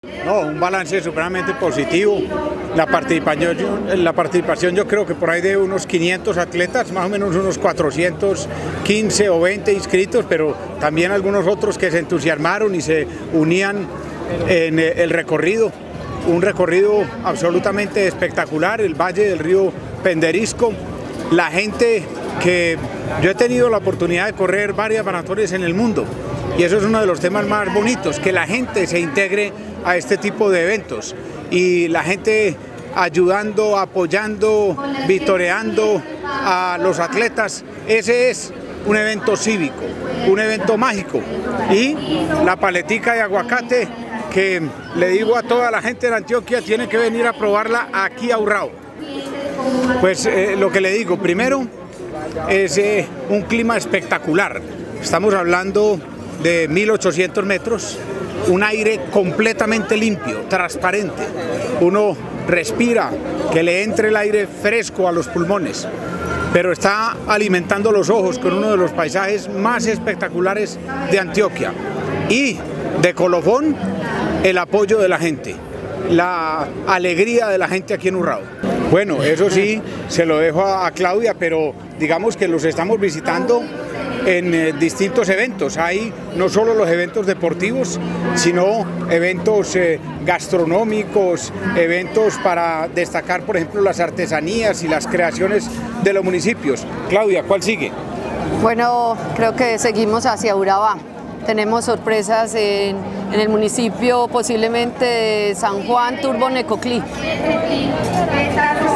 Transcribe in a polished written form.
No, un balance supremamente positivo. La participación yo creo que por ahí de unos 500 atletas, más o menos unos 415 o 20 inscritos, pero también algunos otros que se entusiasmaron y se unían en el recorrido. Un recorrido absolutamente espectacular, el Valle del Río Penderisco. La gente que yo he tenido la oportunidad de correr varias maratones en el mundo y eso es uno de los temas más bonitos, que la gente se integre a este tipo de eventos y la gente ayudando, apoyando, vitoreando a los atletas. Ese es un evento cívico, un evento mágico. Y la paletica de aguacate que le digo a toda la gente de Antioquia, tiene que venir a probarla aquí a Urrao. Pues lo que le digo, primero es un clima espectacular. Estamos hablando de 1800 metros, un aire completamente limpio, transparente. Uno respira, que le entre el aire fresco a los pulmones, pero está alimentando los ojos con uno de los paisajes más espectaculares de Antioquia. Y de colofón, el apoyo de la gente, la alegría de la gente aquí en Urrao. Bueno, eso sí, se lo dejo a Claudia, pero digamos que los estamos visitando en distintos eventos. Hay no solo los eventos deportivos, sino eventos gastronómicos, eventos para destacar, por ejemplo, las artesanías y las creaciones de los municipios. Claudia, ¿cuál sigue? Bueno, creo que seguimos hacia Urabá. Tenemos sorpresas en el municipio, posiblemente de San Juan, Turbo, Necoclí.